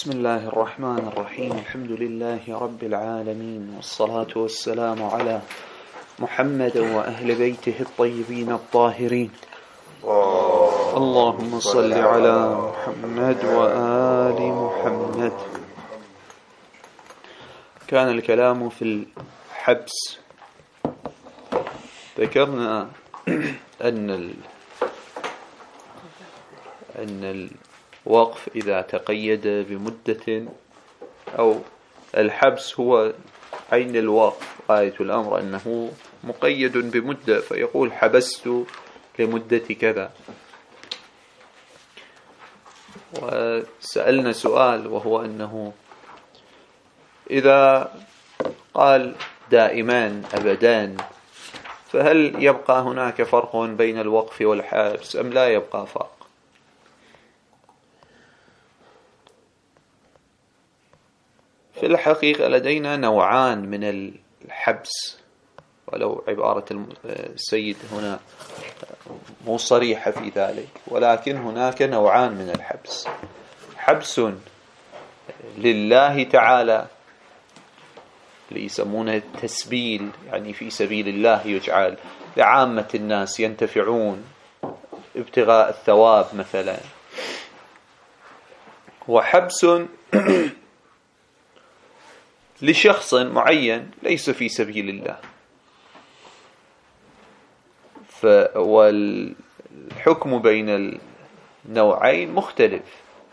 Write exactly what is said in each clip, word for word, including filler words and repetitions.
بسم الله الرحمن الرحيم. الحمد لله رب العالمين، والصلاة والسلام على محمد وأهل بيته الطيبين الطاهرين. اللهم صل على محمد وآل محمد. كان الكلام في الحبس. ذكرنا أن ال... أن الوقف إذا تقيد بمدة، أو الحبس هو عين الوقف، غاية الأمر أنه مقيد بمدة، فيقول حبست لمدة كذا. وسألنا سؤال، وهو أنه إذا قال دائمان أبدان، فهل يبقى هناك فرق بين الوقف والحبس أم لا يبقى فرق؟ في الحقيقة لدينا نوعان من الحبس، ولو عبارة السيد هنا مو صريحة في ذلك، ولكن هناك نوعان من الحبس: حبس لله تعالى اللي يسمونه التسبيل، يعني في سبيل الله يجعل لعامة الناس ينتفعون ابتغاء الثواب مثلا. وحبس لشخص معين ليس في سبيل الله. والحكم بين النوعين مختلف.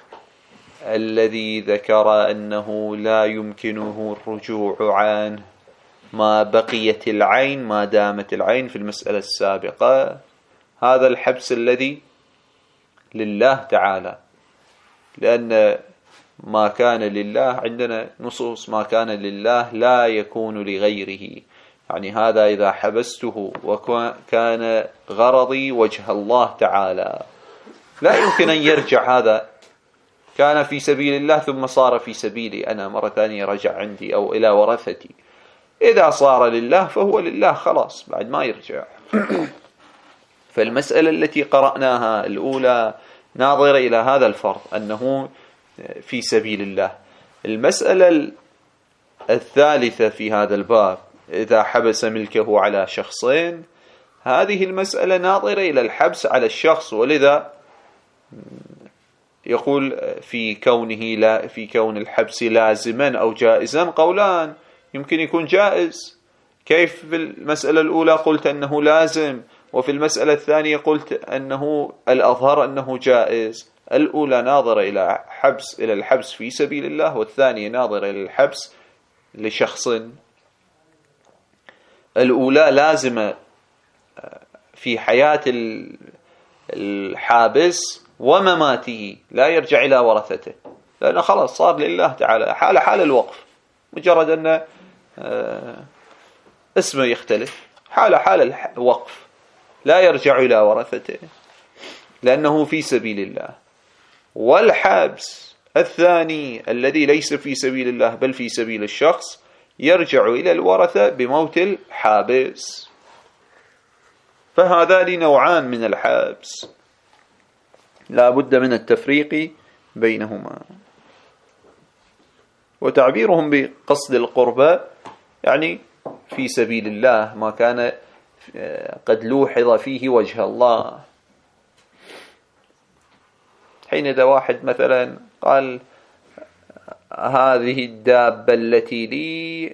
الذي ذكر أنه لا يمكنه الرجوع عنه ما بقيت العين، ما دامت العين، في المسألة السابقة، هذا الحبس الذي لله تعالى، لأن ما كان لله عندنا نصوص: ما كان لله لا يكون لغيره. يعني هذا إذا حبسته وكان غرضي وجه الله تعالى، لا يمكن أن يرجع. هذا كان في سبيل الله ثم صار في سبيلي أنا مرة ثانية، رجع عندي أو إلى ورثتي. إذا صار لله فهو لله خلاص، بعد ما يرجع. فالمسألة التي قرأناها الأولى ناظرة إلى هذا الفرض أنه في سبيل الله. المسألة الثالثة في هذا الباب: إذا حبس ملكه على شخصين، هذه المسألة ناظرة إلى الحبس على الشخص، ولذا يقول في كونه لا في كون الحبس لازما أو جائزا قولان. يمكن يكون جائز، كيف في المسألة الأولى قلت أنه لازم، وفي المسألة الثانية قلت أنه الأظهر أنه جائز؟ الأولى ناظرة إلى حبس إلى الحبس في سبيل الله، والثانية ناظرة إلى الحبس لشخص. الأولى لازمة في حياة الحابس ومماته، لا يرجع إلى ورثته، لأنه خلاص صار لله تعالى. حال حال الوقف، مجرد أن اسمه يختلف، حال حال الوقف لا يرجع إلى ورثته لأنه في سبيل الله. والحبس الثاني الذي ليس في سبيل الله بل في سبيل الشخص يرجع إلى الورثة بموت الحابس. فهذان نوعان من الحبس، لا بد من التفريق بينهما. وتعبيرهم بقصد القربة يعني في سبيل الله، ما كان قد لوحظ فيه وجه الله. حين إذا واحد مثلا قال: هذه الدابة التي لي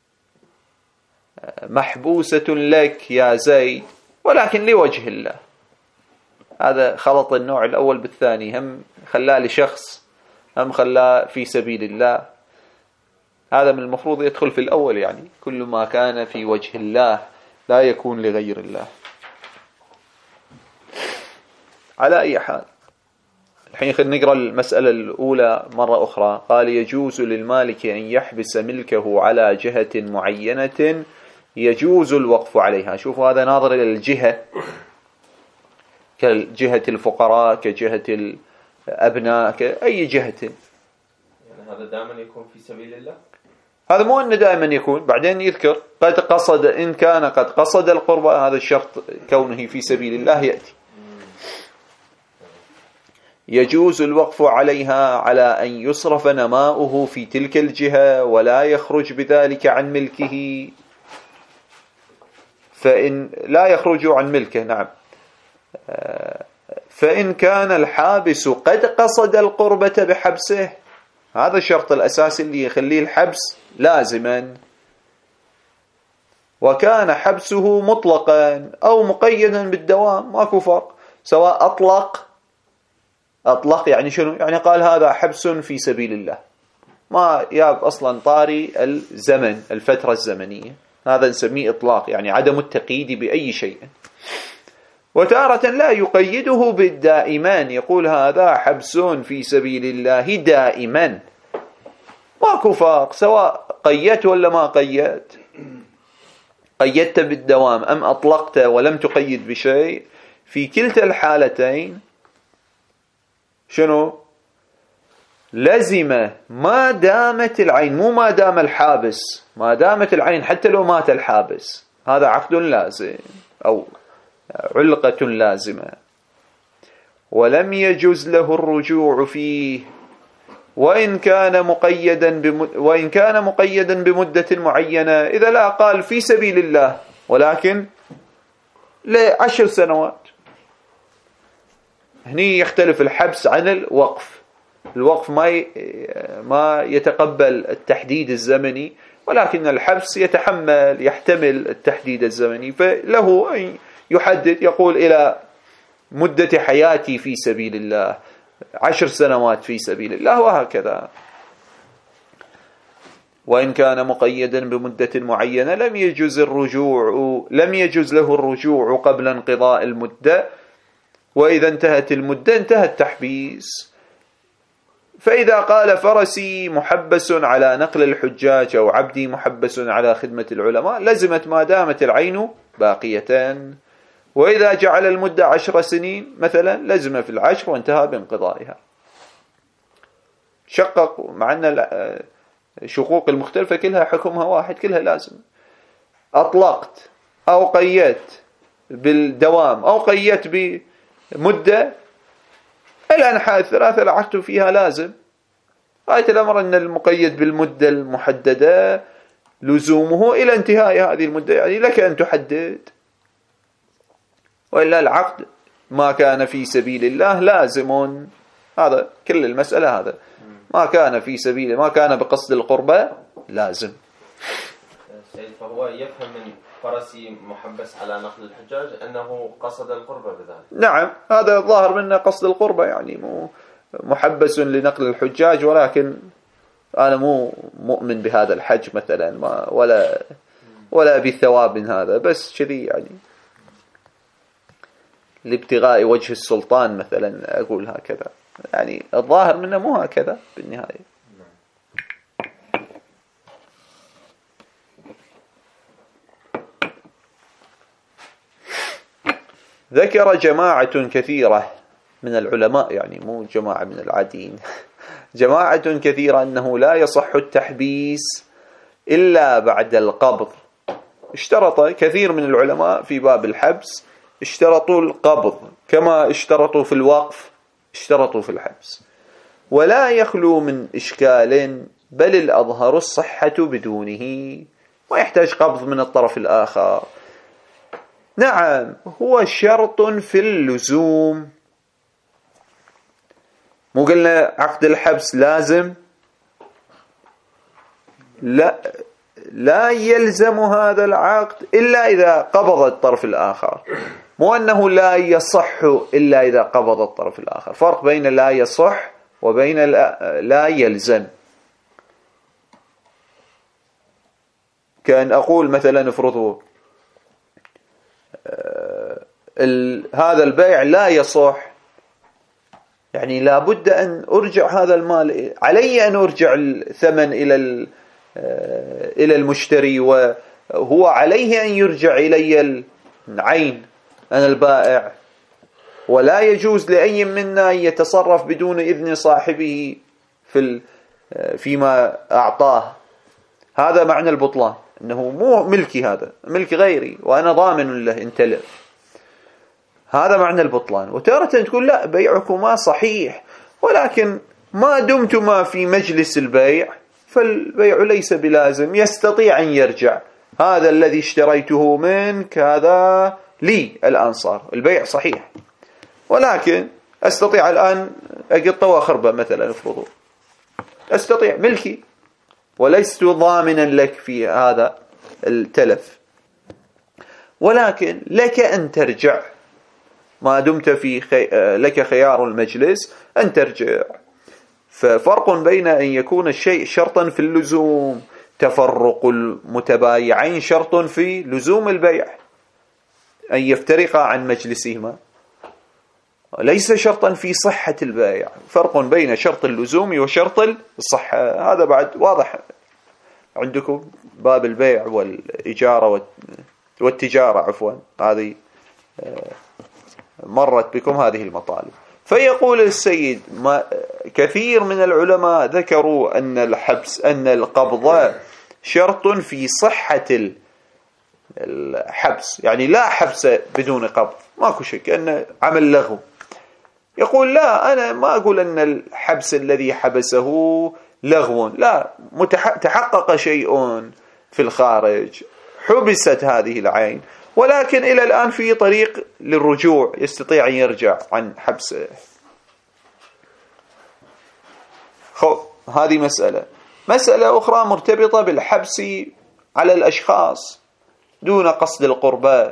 محبوسة لك يا زيد ولكن لوجه الله، هذا خلط النوع الأول بالثاني، هم خلاه لشخص هم خلاه في سبيل الله. هذا من المفروض يدخل في الأول، يعني كل ما كان في وجه الله لا يكون لغير الله. على أي حال، الحين خلينا نقرأ المسألة الأولى مرة أخرى. قال: يجوز للمالك أن يحبس ملكه على جهة معينة يجوز الوقف عليها. شوفوا، هذا ناظر إلى الجهة، كجهة الفقراء، كجهة الأبناء، كأي جهة. يعني هذا دائما يكون في سبيل الله؟ هذا مو أنه دائما يكون، بعدين يذكر قد قصد، إن كان قد قصد القربة، هذا الشرط كونه في سبيل الله يأتي. يجوز الوقف عليها على أن يصرف نماؤه في تلك الجهة ولا يخرج بذلك عن ملكه، فإن لا يخرج عن ملكه. نعم. فإن كان الحابس قد قصد القربة بحبسه، هذا الشرط الأساسي اللي يخليه الحبس لازما، وكان حبسه مطلقا أو مقيدا بالدوام، ماكو فرق، سواء أطلق أطلق يعني شنو؟ يعني قال هذا حبس في سبيل الله، ما ياب أصلا طاري الزمن، الفترة الزمنية، هذا نسميه إطلاق، يعني عدم التقييد بأي شيء. وتارة لا يقيده بالدائمان، يقول هذا حبس في سبيل الله دائما، ماكو فرق سواء قيدت ولا ما قيدت، قيدت بالدوام أم أطلقت ولم تقيد بشيء، في كلتا الحالتين شنو؟ لزم ما دامت العين، مو ما دام الحابس، ما دامت العين حتى لو مات الحابس، هذا عقد لازم أو علقة لازمة. ولم يجوز له الرجوع فيه وإن كان مقيدا بمد... وإن كان مقيدا بمدة معينة، إذا لا قال في سبيل الله ولكن لعشر سنوات، هني يختلف الحبس عن الوقف. الوقف ما ي... ما يتقبل التحديد الزمني، ولكن الحبس يتحمل يحتمل التحديد الزمني، فله أن يحدد، يقول إلى مدة حياتي في سبيل الله، عشر سنوات في سبيل الله، وهكذا. وإن كان مقيدا بمدة معينة لم يجوز الرجوع لم يجوز له الرجوع قبل انقضاء المدة، وإذا انتهت المدة انتهى التحبيس. فإذا قال فرسي محبس على نقل الحجاج أو عبدي محبس على خدمة العلماء، لزمت ما دامت العين باقية. وإذا جعل المدة عشر سنين مثلا لزم في العشر وانتهى بانقضائها. شقق، مع أن الشقوق المختلفة كلها حكمها واحد، كلها لازم. أطلقت أو قيدت بالدوام أو قيدت بمدة، الأنحاء الثلاثة العقد فيها لازم. غاية الأمر أن المقيد بالمدة المحددة لزومه إلى انتهاء هذه المدة، يعني لك أن تحدد، وإلا العقد ما كان في سبيل الله لازم. هذا كل المسألة، هذا ما كان في سبيل، ما كان بقصد القربة لازم. سيد، فهو يفهم من فرسي محبس على نقل الحجاج أنه قصد القربة بذلك. نعم، هذا الظاهر منه قصد القربة، يعني مو محبس لنقل الحجاج، ولكن أنا مو مؤمن بهذا الحج مثلا، ما ولا ولا بثواب من هذا، بس كذي يعني لابتغاء وجه السلطان مثلا أقول هكذا، يعني الظاهر منه مو هكذا بالنهاية. ذكر جماعة كثيرة من العلماء، يعني مو جماعة من العاديين، جماعة كثيرة أنه لا يصح التحبيس إلا بعد القبض. اشترط كثير من العلماء في باب الحبس، اشترطوا القبض كما اشترطوا في الوقف، اشترطوا في الحبس، ولا يخلو من إشكال، بل الأظهر الصحة بدونه، ما يحتاج قبض من الطرف الآخر. نعم، هو شرط في اللزوم، مو قلنا عقد الحبس لازم؟ لا لا يلزم هذا العقد إلا إذا قبض الطرف الآخر، مو أنه لا يصح إلا إذا قبض الطرف الآخر. فرق بين لا يصح وبين لا يلزم. كأن أقول مثلا افرضوا هذا البيع لا يصح، يعني لابد أن أرجع هذا المال، علي أن أرجع الثمن إلى إلى المشتري، وهو عليه أن يرجع إلي العين أنا البائع، ولا يجوز لأي منا أن يتصرف بدون إذن صاحبه في فيما أعطاه. هذا معنى البطلان، أنه مو ملكي، هذا ملك غيري وأنا ضامن له إن تلف. هذا معنى البطلان. وتارة تقول لا بيعكما صحيح، ولكن ما دمتما في مجلس البيع فالبيع ليس بلازم، يستطيع أن يرجع. هذا الذي اشتريته منك هذا لي الآن، صار البيع صحيح، ولكن أستطيع الآن أقطه وأخربه مثلا، افرضوا أستطيع ملكي ولست ضامنا لك في هذا التلف، ولكن لك أن ترجع ما دمت في خي... لك خيار المجلس أن ترجع. ففرق بين أن يكون الشيء شرطا في اللزوم، تفرق المتبايعين شرط في لزوم البيع أن يفترقا عن مجلسهما، ليس شرطا في صحة البيع. فرق بين شرط اللزوم وشرط الصحة، هذا بعد واضح عندكم باب البيع والإجارة والتجارة، عفوا هذه مرت بكم هذه المطالب. فيقول السيد ما كثير من العلماء ذكروا أن الحبس أن القبض شرط في صحة الحبس، يعني لا حبس بدون قبض، ماكو شيء، كأنه عمل لغو. يقول لا، أنا ما أقول أن الحبس الذي حبسه لغو، لا، تحقق شيء في الخارج، حبست هذه العين، ولكن إلى الآن في طريق للرجوع، يستطيع أن يرجع عن حبسه. خب هذه مسألة. مسألة أخرى مرتبطة بالحبس على الأشخاص دون قصد القربى.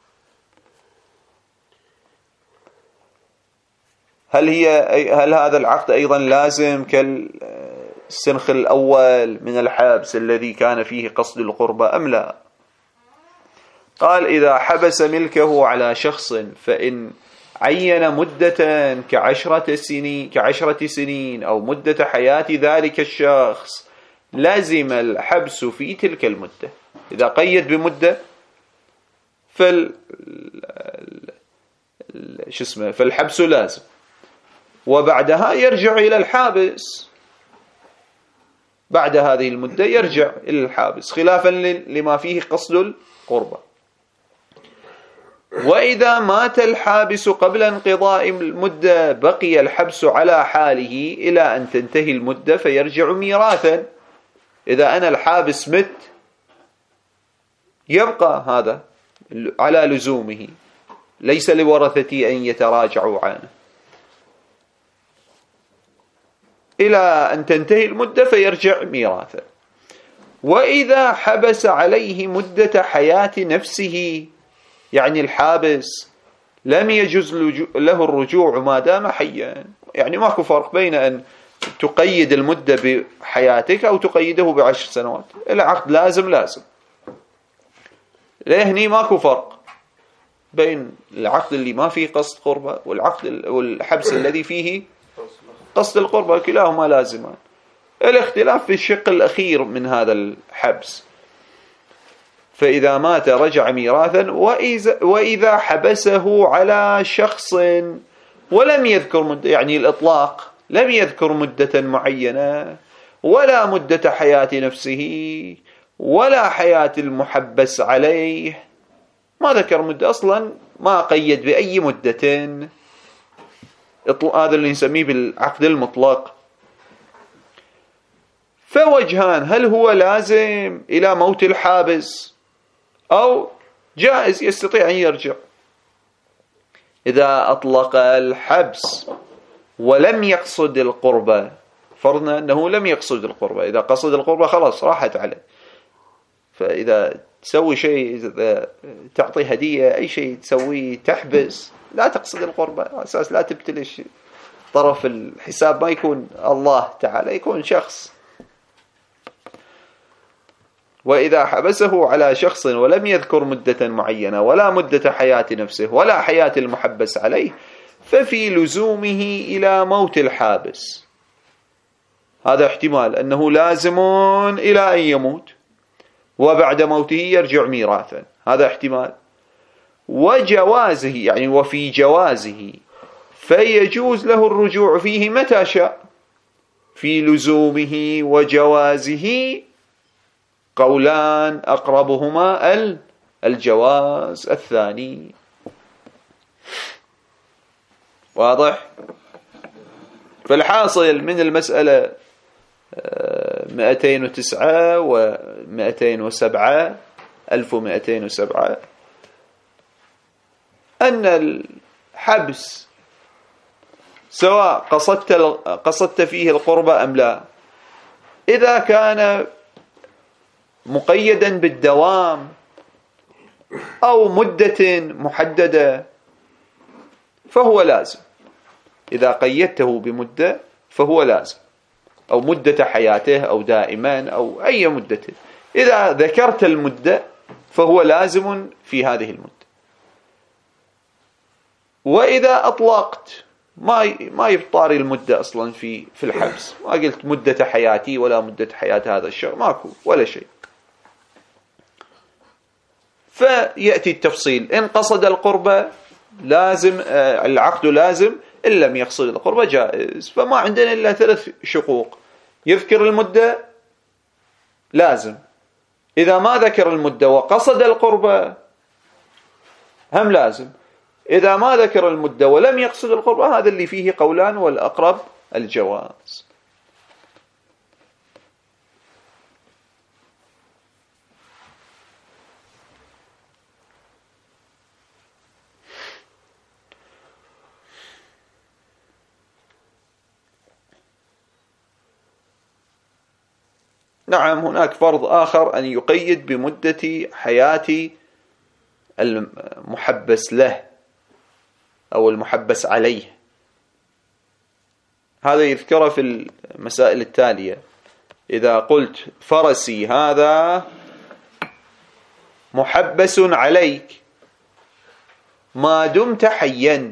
هل هي هل هذا العقد أيضا لازم كالسنخ الأول من الحبس الذي كان فيه قصد القربى أم لا؟ قال إذا حبس ملكه على شخص فإن عين مدة كعشرة سنين كعشرة سنين أو مدة حياة ذلك الشخص لازم الحبس في تلك المدة. إذا قيد بمدة فال شو اسمه فالحبس لازم، وبعدها يرجع إلى الحابس، بعد هذه المدة يرجع إلى الحابس، خلافا لما فيه قصد القربة. وإذا مات الحابس قبل انقضاء المدة بقي الحبس على حاله إلى أن تنتهي المدة فيرجع ميراثا. إذا أنا الحابس مت يبقى هذا على لزومه، ليس لورثتي أن يتراجعوا عنه إلى أن تنتهي المدة فيرجع ميراثا. وإذا حبس عليه مدة حياة نفسه، يعني الحابس لم يجوز له الرجوع ما دام حيا، يعني ماكو فرق بين أن تقيد المدة بحياتك أو تقيده بعشر سنوات، العقد لازم لازم. لهني ماكو فرق بين العقد اللي ما فيه قصد قربة والعقد والحبس الذي فيه قصد القربة، كلاهما لازمان. الاختلاف في الشق الأخير من هذا الحبس، فإذا مات رجع ميراثا. وإذا, وإذا حبسه على شخص ولم يذكر مدة، يعني الإطلاق لم يذكر مدة معينة ولا مدة حياة نفسه ولا حياة المحبس عليه، ما ذكر مدة أصلا، ما قيد بأي مدة، هذا اللي نسميه بالعقد المطلق. فوجهان، هل هو لازم إلى موت الحابس أو جائز يستطيع أن يرجع؟ إذا أطلق الحبس ولم يقصد القربة، فرضنا أنه لم يقصد القربة، إذا قصد القربة خلاص راحت عليه. فإذا تسوي شيء، تعطي هدية، أي شيء تسويه، تحبس، لا تقصد القربة، أساس لا تبتلش طرف الحساب، ما يكون الله تعالى، يكون شخص. وإذا حبسه على شخص ولم يذكر مدة معينة ولا مدة حياة نفسه ولا حياة المحبس عليه ففي لزومه إلى موت الحابس. هذا احتمال أنه لازم إلى أن يموت وبعد موته يرجع ميراثا، هذا احتمال. وجوازه، يعني وفي جوازه فيجوز له الرجوع فيه متى شاء. في لزومه وجوازه قولان أقربهما الجواز الثاني. واضح؟ فالحاصل من المسألة مئتين وتسعة ومئتين وسبعة ألف ومئتين وسبعة أن الحبس سواء قصدت قصدت فيه القربة أم لا، إذا كان مقيدا بالدوام أو مدة محددة فهو لازم. إذا قيدته بمدة فهو لازم، أو مدة حياته أو دائما أو أي مدة. إذا ذكرت المدة فهو لازم في هذه المدة. وإذا أطلقت ما ما يبطاري المدة أصلا في في الحبس، ما قلت مدة حياتي ولا مدة حياة هذا الشخص، ماكو ولا شيء. فيأتي التفصيل: إن قصد القربة لازم العقد لازم، إن لم يقصد القربة جائز. فما عندنا إلا ثلاث شقوق: يذكر المدة لازم، إذا ما ذكر المدة وقصد القربة هم لازم، إذا ما ذكر المدة ولم يقصد القربة هذا اللي فيه قولان والأقرب الجواز. نعم، هناك فرض آخر أن يقيد بمدة حياة المحبس له أو المحبس عليه. هذا يذكر في المسائل التالية: إذا قلت فرسي هذا محبس عليك ما دمت حيا،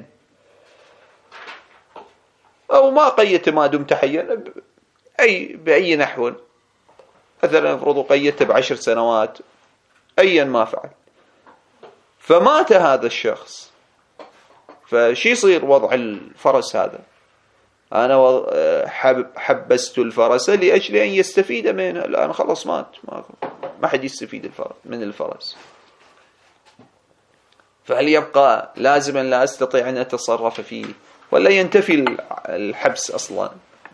أو ما قيدت ما دمت حيا أي بأي نحو، مثلا افرضوا قيدت بعشر سنوات أيا ما فعل، فمات هذا الشخص، فشي يصير وضع الفرس هذا؟ أنا حبست الفرس لأجل أن يستفيد منه، الآن خلص مات، ما حد يستفيد من الفرس، فهل يبقى لازما لا أستطيع أن أتصرف فيه، ولا ينتفي الحبس أصلا؟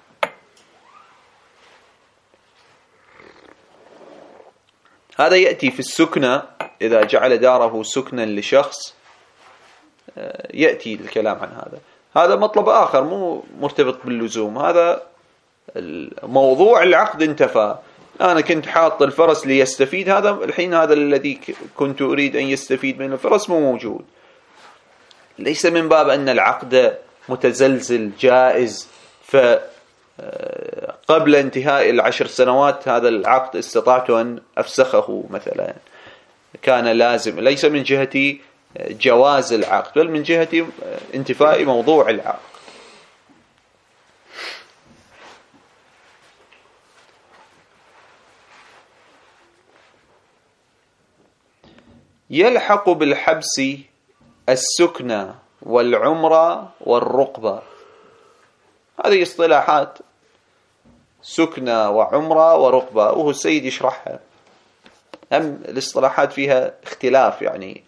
هذا يأتي في السكنة، إذا جعل داره سكنا لشخص يأتي الكلام عن هذا. هذا مطلب آخر مو مرتبط باللزوم، هذا موضوع العقد انتفى. أنا كنت حاط الفرس ليستفيد، هذا الحين هذا الذي كنت أريد أن يستفيد من الفرس مو موجود. ليس من باب أن العقد متزلزل جائز، فقبل انتهاء العشر سنوات هذا العقد استطعت أن أفسخه مثلا، كان لازم. ليس من جهة جواز العقد، بل من جهة انتفاء موضوع العقد. يلحق بالحبس السكنى والعمرة والرقبة. هذه اصطلاحات: سكنى وعمرة ورقبة، وهو السيد يشرحها. هم الاصطلاحات فيها اختلاف يعني.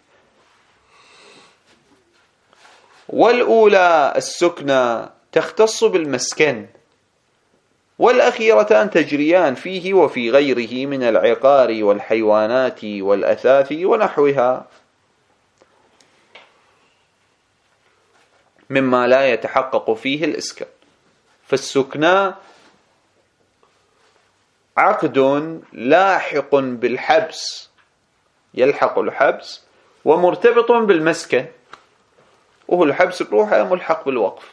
والأولى السكنى تختص بالمسكن، والأخيرتان تجريان فيه وفي غيره من العقار والحيوانات والأثاث ونحوها مما لا يتحقق فيه الإسكان. فالسكنى عقد لاحق بالحبس، يلحق الحبس ومرتبط بالمسكن، وهو الحبس بروحه ملحق بالوقف.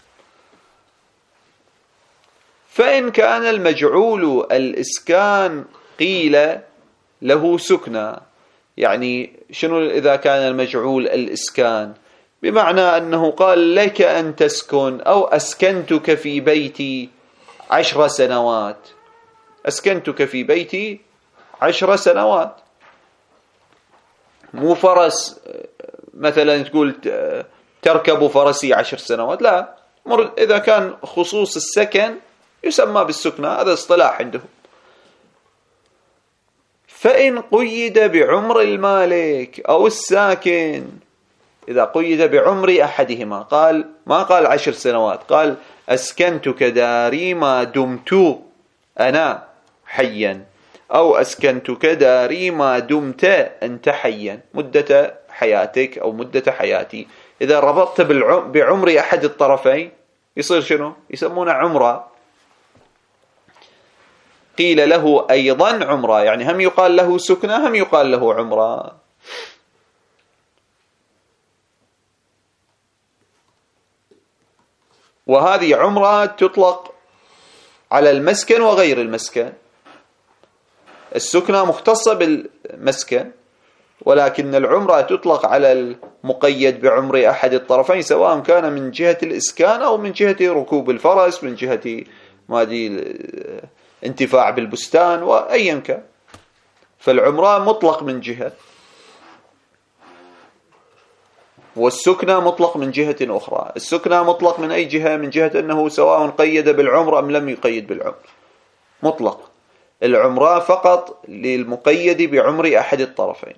فإن كان المجعول الإسكان قيل له سكنى. يعني شنو إذا كان المجعول الإسكان؟ بمعنى أنه قال لك أن تسكن، أو أسكنتك في بيتي عشر سنوات، أسكنتك في بيتي عشر سنوات. مو فرس مثلا تقول تركب فرسي عشر سنوات، لا، إذا كان خصوص السكن يسمى بالسكنى، هذا اصطلاح عندهم. فإن قيد بعمر المالك أو الساكن إذا قيد بعمر أحدهما، قال ما قال عشر سنوات، قال أسكنتك داري ما دمت أنا حيا، أو أسكنتك داري ما دمت أنت حيا، مدة حياتك أو مدة حياتي. إذا ربطت بعمر أحد الطرفين يصير شنو؟ يسمونه عمرة. قيل له أيضا عمرة، يعني هم يقال له سكنة هم يقال له عمرة. وهذه عمرة تطلق على المسكن وغير المسكن. السكنة مختصة بالمسكن، ولكن العمرة تطلق على المقيد بعمر أحد الطرفين، سواء كان من جهة الإسكان أو من جهة ركوب الفرس، من جهة ما دي الانتفاع بالبستان وأيا كان. فالعمرة مطلق من جهة، والسكنة مطلق من جهة أخرى. السكنة مطلق من أي جهة؟ من جهة أنه سواء قيد بالعمر أم لم يقيد بالعمر، مطلق. العمرة فقط للمقيد بعمر أحد الطرفين.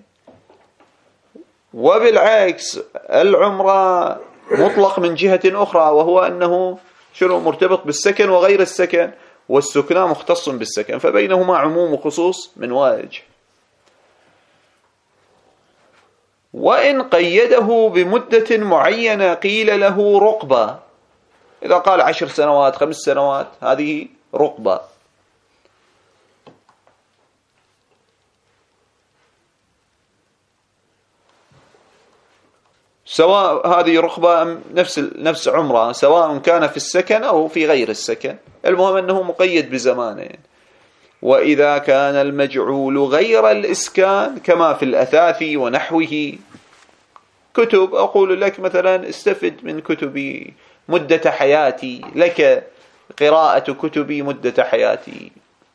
وبالعكس العمرة مطلق من جهة أخرى، وهو أنه شنو؟ مرتبط بالسكن وغير السكن، والسكنة مختص بالسكن، فبينهما عموم وخصوص من وجه. وإن قيده بمدة معينة قيل له رقبة. إذا قال عشر سنوات خمس سنوات هذه رقبة. سواء هذه رقبة نفس نفس عمره، سواء كان في السكن أو في غير السكن، المهم أنه مقيد بزمانه. وإذا كان المجعول غير الإسكان كما في الأثاث ونحوه، كتب أقول لك مثلا استفد من كتبي مدة حياتي، لك قراءة كتبي مدة حياتي،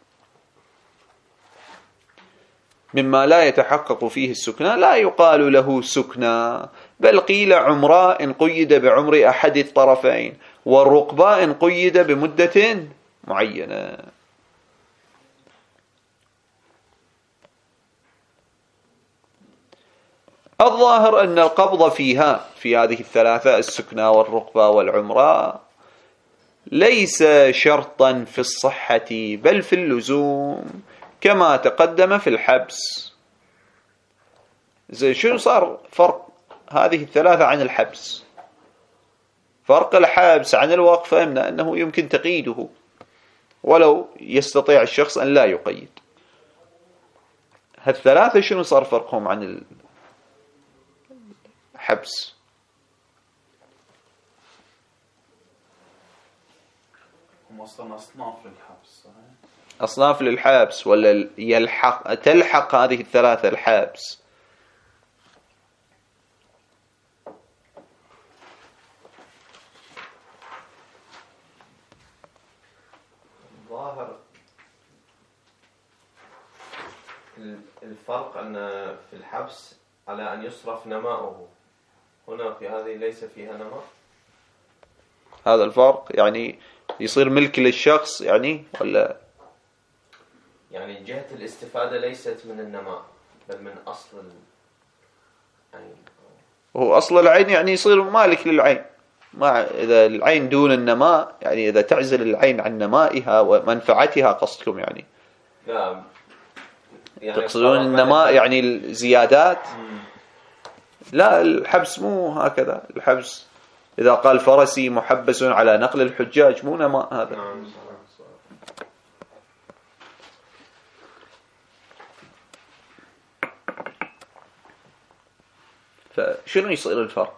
مما لا يتحقق فيه السكنى لا يقال له سكنى، بل قيل عمراء إن قيد بعمر أحد الطرفين، والرقباء إن قيد بمدة معينة. الظاهر أن القبض فيها في هذه الثلاثة، السكنى والرقبة والعمرة، ليس شرطا في الصحة بل في اللزوم، كما تقدم في الحبس. زي شو صار فرق هذه الثلاثة عن الحبس؟ فرق الحبس عن الوقف فهمنا أنه يمكن تقييده، ولو يستطيع الشخص أن لا يقيد. هالثلاثة شنو صار فرقهم عن الحبس؟ هم أصلا أصناف للحبس، أصناف للحبس، ولا يلحق تلحق هذه الثلاثة الحبس؟ ظاهر الفرق أن في الحبس على أن يصرف نماؤه، هنا في هذه ليس فيها نماء. هذا الفرق يعني يصير ملك للشخص يعني، ولا يعني جهة الاستفادة ليست من النماء بل من أصل العين. هو أصل العين يعني يصير مالك للعين، ما إذا العين دون النماء يعني إذا تعزل العين عن نمائها ومنفعتها قصدكم يعني؟ لا يعني تقصدون النماء يعني الزيادات؟ لا، الحبس مو هكذا. الحبس إذا قال فرسي محبس على نقل الحجاج مو نماء هذا. نعم. فشنو يصير الفرق؟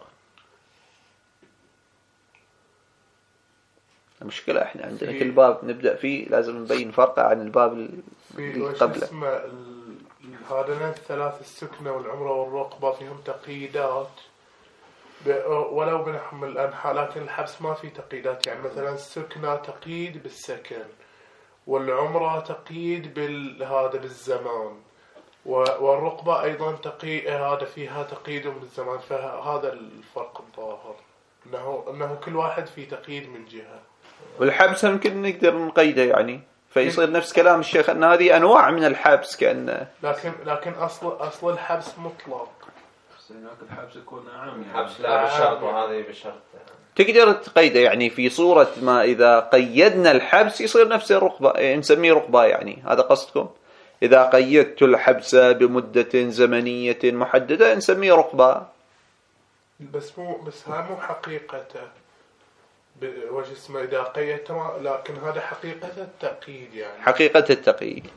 المشكلة احنا عندنا كل باب نبدأ فيه لازم نبين فرقه عن الباب اللي قبله. هذين الثلاث، السكنة والعمرة والرقبة، فيهم تقييدات ولو بنحمل الأنحاء، لكن الحبس ما في تقييدات. يعني مثلا السكنة تقييد بالسكن، والعمرة تقييد بالهذا بالزمان، والرقبة أيضا تقييد هذا فيها تقييد بالزمان. فهذا الفرق الظاهر، إنه إنه كل واحد في تقييد من جهة. والحبس يمكن نقدر نقيده يعني، فيصير نفس كلام الشيخ أن هذه أنواع من الحبس كأن. لكن لكن أصل أصل الحبس مطلق، هناك الحبس يكون أعم يعني. الحبس لا بالشرط وهذه بشرط. تقدر تقيده يعني في صورة ما إذا قيدنا الحبس يصير نفس الرقبة، نسميه رقبة يعني، هذا قصدكم؟ إذا قيدت الحبس بمدة زمنية محددة نسميه رقبة. بس مو بس هاي مو حقيقته بوجه اسمه إذا قيدته، لكن هذا حقيقة التقييد يعني. حقيقة التقييد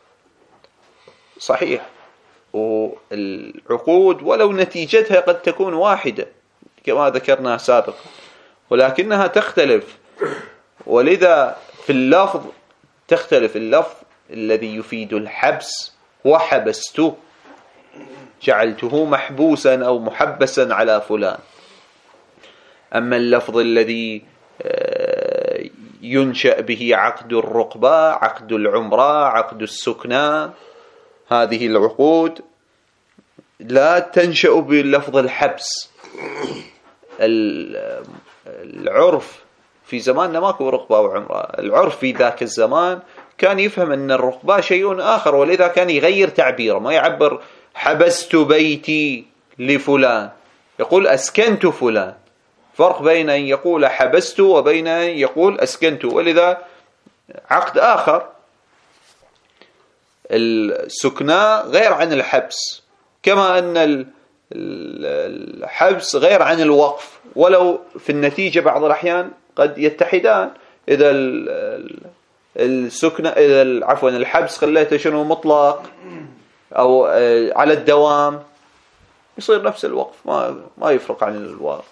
صحيح، والعقود ولو نتيجتها قد تكون واحدة كما ذكرنا سابقا، ولكنها تختلف، ولذا في اللفظ تختلف. اللفظ الذي يفيد الحبس وحبسته، جعلته محبوسا أو محبسا على فلان. أما اللفظ الذي ينشأ به عقد الرقبة، عقد العمرة، عقد السكنى، هذه العقود لا تنشأ بلفظ الحبس. العرف في زماننا ماكو رقبة وعمرة، العرف في ذاك الزمان كان يفهم أن الرقبة شيء آخر، ولذا كان يغير تعبيره، ما يعبر حبست بيتي لفلان، يقول أسكنت فلان. فرق بين أن يقول حبست وبين أن يقول أسكنت، ولذا عقد آخر. السكنى غير عن الحبس، كما أن الحبس غير عن الوقف، ولو في النتيجة بعض الأحيان قد يتحدان. إذا السكنى إذا عفوا الحبس خليته شنو مطلق أو على الدوام يصير نفس الوقف، ما ما يفرق عن الوقف.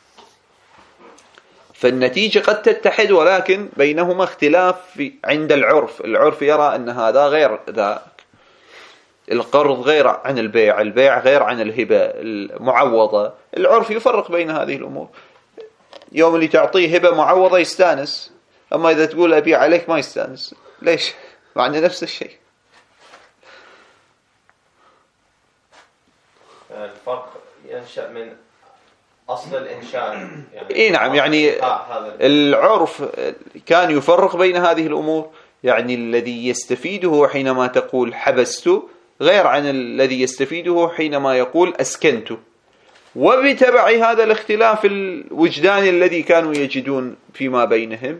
فالنتيجة قد تتحد، ولكن بينهما اختلاف في عند العرف. العرف يرى أن هذا غير ذاك، القرض غير عن البيع، البيع غير عن الهبة المعوضة. العرف يفرق بين هذه الأمور. يوم اللي تعطيه هبة معوضة يستانس، أما إذا تقول أبيع عليك ما يستانس. ليش؟ مع أنه نفس الشيء. الفرق ينشأ من أصل الإنشاء يعني. إيه نعم، يعني العرف كان يفرق بين هذه الأمور، يعني الذي يستفيده حينما تقول حبست غير عن الذي يستفيده حينما يقول أسكنت. وبتبع هذا الاختلاف الوجداني الذي كانوا يجدون فيما بينهم،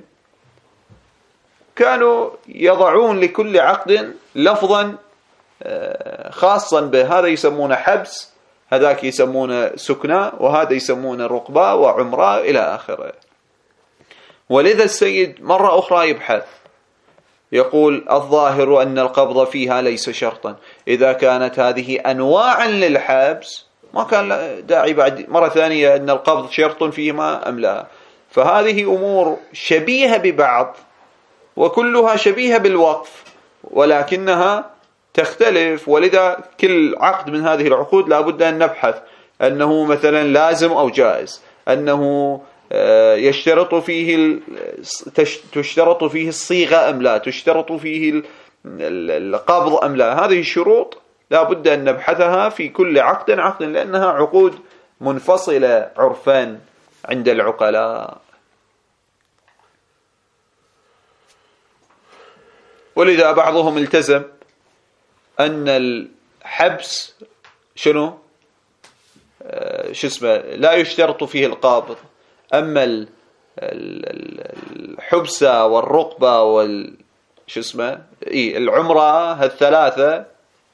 كانوا يضعون لكل عقد لفظا خاصا به. هذا يسمونه حبس، هذاك يسمونه سكنى، وهذا يسمونه رقبة وعمرة إلى آخره. ولذا السيد مرة أخرى يبحث، يقول الظاهر أن القبض فيها ليس شرطا. إذا كانت هذه أنواعا للحبس ما كان داعي بعد مرة ثانية أن القبض شرط فيهما أم لا. فهذه أمور شبيهة ببعض وكلها شبيهة بالوقف، ولكنها تختلف. ولذا كل عقد من هذه العقود لابد أن نبحث أنه مثلا لازم أو جائز، أنه يشترط فيه تشترط فيه الصيغة أم لا، تشترط فيه القبض أم لا. هذه الشروط لابد أن نبحثها في كل عقد عقد، لأنها عقود منفصلة عرفان عند العقلاء. ولذا بعضهم التزم أن الحبس شنو آه شو اسمه لا يشترط فيه القابض، أما الحبسة والرقبة وال شو اسمه إيه العمرة هالثلاثة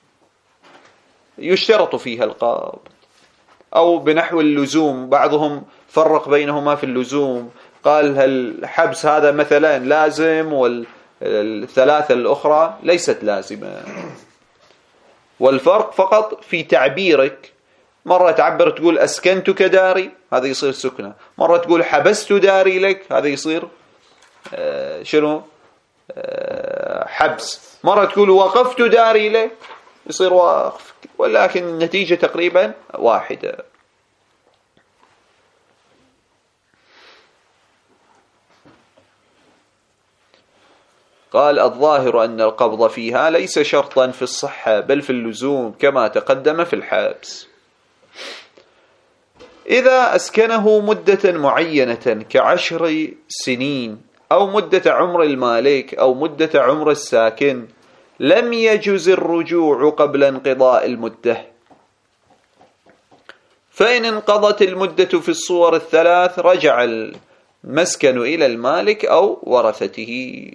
يشترط فيها القابض. أو بنحو اللزوم، بعضهم فرق بينهما في اللزوم، قال الحبس هذا مثلا لازم والثلاثة الأخرى ليست لازمة. والفرق فقط في تعبيرك، مرة تعبر تقول أسكنتك داري، هذا يصير سكنة. مرة تقول حبست داري لك، هذا يصير آه شنو آه حبس. مرة تقول وقفت داري لك، يصير وقف. ولكن النتيجة تقريبا واحدة. قال الظاهر أن القبض فيها ليس شرطا في الصحة بل في اللزوم كما تقدم في الحبس. إذا أسكنه مدة معينة كعشر سنين أو مدة عمر المالك أو مدة عمر الساكن لم يجز الرجوع قبل انقضاء المدة. فإن انقضت المدة في الصور الثلاث رجع المسكن إلى المالك أو ورثته.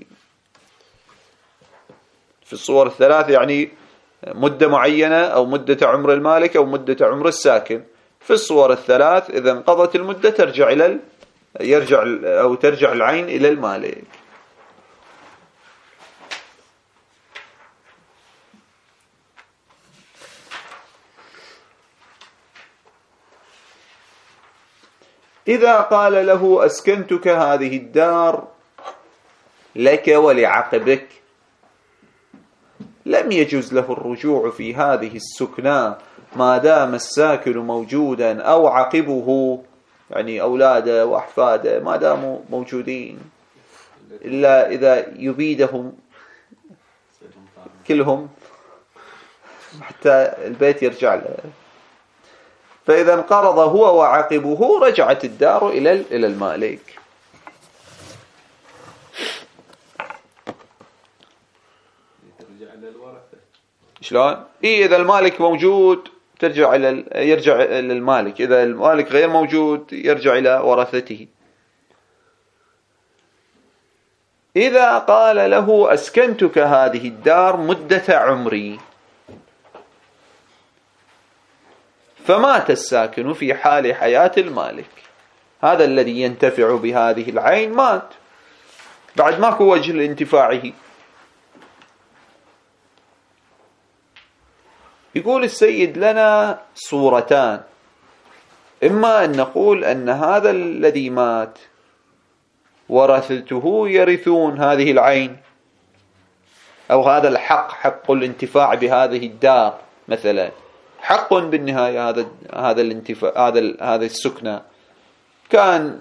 في الصور الثلاث يعني مدة معينة أو مدة عمر المالك أو مدة عمر الساكن. في الصور الثلاث إذا انقضت المدة ترجع إلى يرجع أو ترجع العين إلى المالك. إذا قال له أسكنتك هذه الدار لك ولعقبك لم يجوز له الرجوع في هذه السكنى ما دام الساكن موجودا أو عقبه، يعني أولاده وأحفاده ما داموا موجودين، إلا إذا يبيدهم كلهم حتى البيت يرجع له. فإذا انقرض هو وعقبه رجعت الدار إلى إلى المالك. شلون؟ إيه إذا المالك موجود ترجع إلى يرجع إلى المالك، إذا المالك غير موجود يرجع إلى ورثته. إذا قال له أسكنتك هذه الدار مدة عمري فمات الساكن في حال حياة المالك، هذا الذي ينتفع بهذه العين مات بعد ماكو وجه لانتفاعه. يقول السيد لنا صورتان، إما أن نقول أن هذا الذي مات ورثته يرثون هذه العين أو هذا الحق، حق الانتفاع بهذه الدار مثلا، حق بالنهاية هذا هذا الانتفاع هذا هذا السكنة كان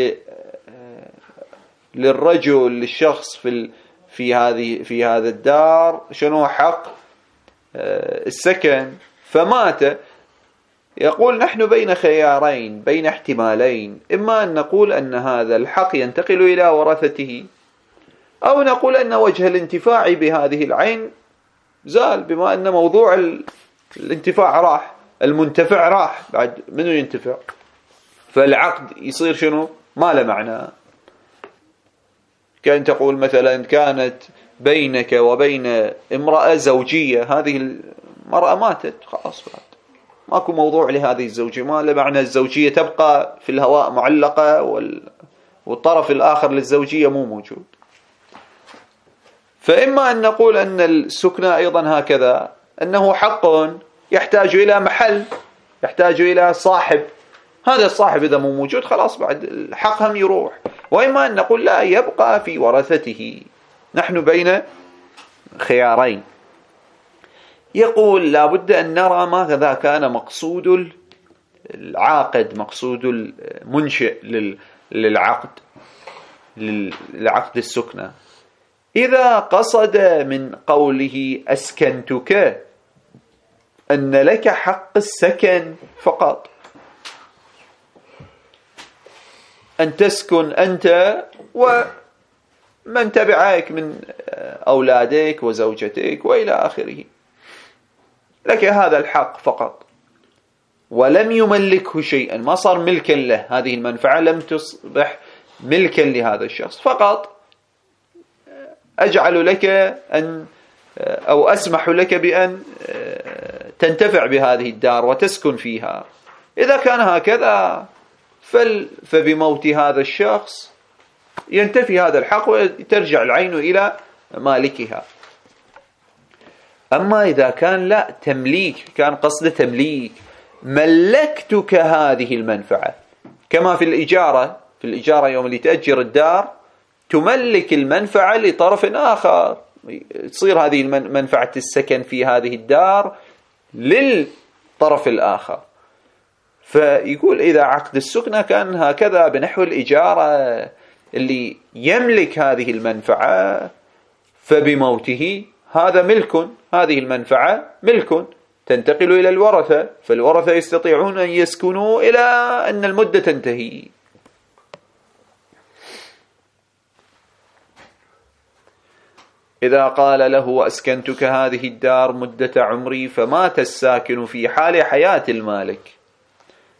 للرجل للشخص في في هذه في هذا الدار شنو حق السكن، فمات. يقول نحن بين خيارين بين احتمالين، إما أن نقول أن هذا الحق ينتقل إلى ورثته، أو نقول أن وجه الانتفاع بهذه العين زال، بما أن موضوع الانتفاع راح، المنتفع راح، بعد منو ينتفع؟ فالعقد يصير شنو؟ ما له معنى. كان تقول مثلا كانت بينك وبين امرأة زوجية، هذه المرأة ماتت خلاص بعد ماكو موضوع لهذه الزوجية، ما له معنى، الزوجية تبقى في الهواء معلقة والطرف الآخر للزوجية مو موجود. فإما أن نقول أن السكنى أيضا هكذا، أنه حق يحتاج إلى محل، يحتاج إلى صاحب، هذا الصاحب إذا مو موجود خلاص بعد الحق هم يروح. وإما أن نقول لا يبقى في ورثته. نحن بين خيارين. يقول لابد أن نرى ماذا كان مقصود العاقد، مقصود المنشئ للعقد للعقد السكنى. إذا قصد من قوله أسكنتك أن لك حق السكن فقط، أن تسكن أنت ومن تبعك من أولادك وزوجتك وإلى آخره، لك هذا الحق فقط، ولم يملكه شيئا، ما صار ملكا له، هذه المنفعة لم تصبح ملكا لهذا الشخص، فقط أجعل لك أن أو أسمح لك بأن تنتفع بهذه الدار وتسكن فيها. إذا كان هكذا فبموت هذا الشخص ينتفي هذا الحق وترجع العين إلى مالكها. أما إذا كان لا تمليك، كان قصد تمليك، ملكتك هذه المنفعة، كما في الإجارة، في الإجارة يوم اللي تأجر الدار تملك المنفعة لطرف آخر، تصير هذه منفعة السكن في هذه الدار للطرف الآخر. فيقول إذا عقد السكنة كان هكذا بنحو الإجارة، اللي يملك هذه المنفعة فبموته هذا ملك، هذه المنفعة ملك تنتقل إلى الورثة، فالورثة يستطيعون أن يسكنوا إلى أن المدة تنتهي. إذا قال له أسكنتك هذه الدار مدة عمري فمات الساكن في حال حياة المالك،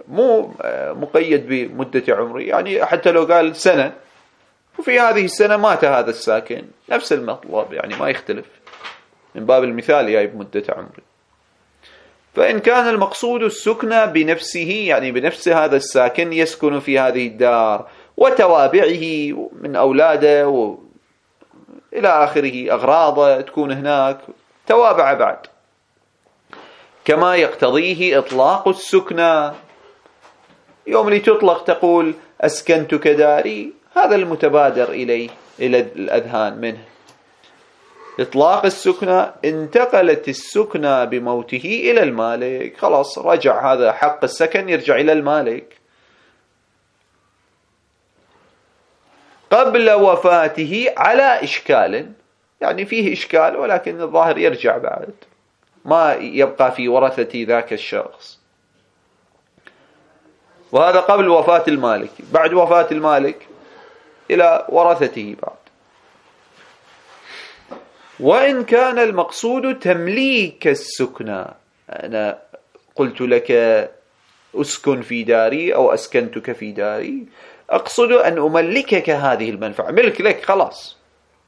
مو مقيد بمدة عمره، يعني حتى لو قال سنة وفي هذه السنة مات هذا الساكن نفس المطلب، يعني ما يختلف، من باب المثال جاي بمدة عمره. فإن كان المقصود السكنى بنفسه، يعني بنفس هذا الساكن يسكن في هذه الدار وتوابعه من أولاده و إلى آخره، أغراضه تكون هناك، توابع بعد، كما يقتضيه إطلاق السكنى. يوم اللي تطلق تقول أسكنتك داري، هذا المتبادر إليه إلى الأذهان منه. إطلاق السكنى، انتقلت السكنى بموته إلى المالك، خلاص رجع هذا حق السكن يرجع إلى المالك. قبل وفاته على إشكال، يعني فيه إشكال ولكن الظاهر يرجع بعد، ما يبقى في ورثة ذاك الشخص. وهذا قبل وفاة المالك. بعد وفاة المالك إلى ورثته بعد. وإن كان المقصود تمليك السكنى، أنا قلت لك أسكن في داري أو أسكنتك في داري، أقصد أن أملكك هذه المنفعة، ملك لك خلاص.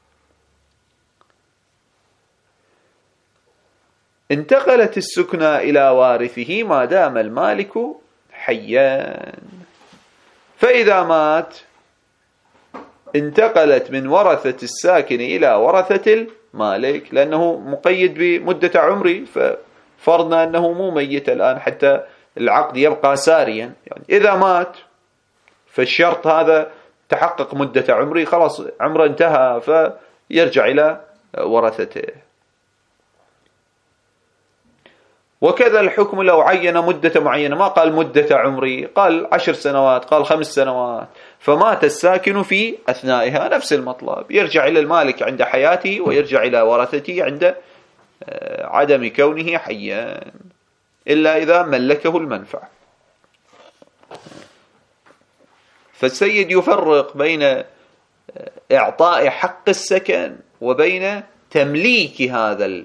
انتقلت السكنى إلى وارثه ما دام المالك حيا، فإذا مات انتقلت من ورثة الساكن إلى ورثة المالك، لأنه مقيد بمدة عمري، ففرضنا أنه مو ميت الآن حتى العقد يبقى ساريا، يعني إذا مات فالشرط هذا تحقق مدة عمري، خلاص عمره انتهى فيرجع إلى ورثته. وكذا الحكم لو عين مدة معينة، ما قال مدة عمري، قال عشر سنوات، قال خمس سنوات، فمات الساكن في أثنائها، نفس المطلب، يرجع إلى المالك عند حياته ويرجع إلى ورثته عند عدم كونه حيا، إلا إذا ملكه المنفعة. فالسيد يفرق بين إعطاء حق السكن وبين تمليك هذا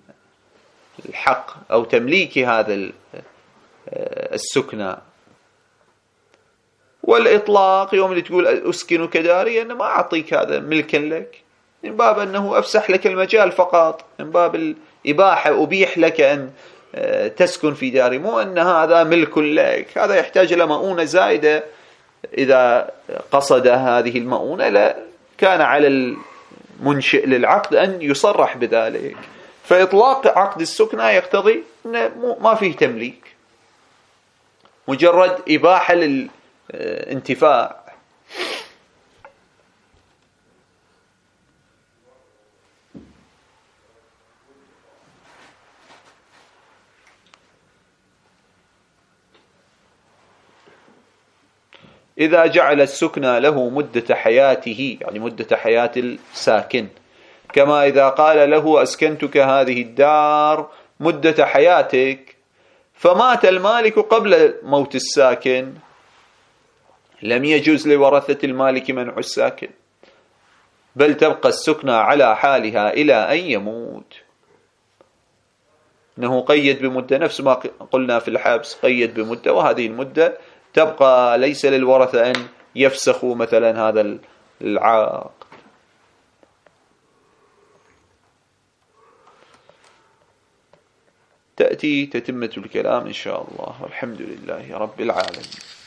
الحق أو تمليك هذا السكنى. والإطلاق يوم اللي تقول أسكنك داري، أنا ما أعطيك هذا ملكا لك، من باب أنه أفسح لك المجال فقط، من باب الإباحة أبيح لك أن تسكن في داري، مو أن هذا ملك لك. هذا يحتاج إلى مؤونة زائدة، إذا قصد هذه المؤونة لا كان على المنشئ للعقد أن يصرح بذلك. فإطلاق عقد السكنى يقتضي أن ما فيه تمليك، مجرد إباحة للانتفاع. إذا جعل السكنى له مدة حياته، يعني مدة حياة الساكن، كما إذا قال له أسكنتك هذه الدار مدة حياتك، فمات المالك قبل موت الساكن، لم يجوز لورثة المالك منع الساكن، بل تبقى السكنى على حالها إلى أن يموت. إنه قيد بمدة، نفس ما قلنا في الحبس، قيد بمدة، وهذه المدة تبقى، ليس للورثة أن يفسخوا مثلا هذا العقد. تأتي تتمة الكلام إن شاء الله، والحمد لله رب العالمين.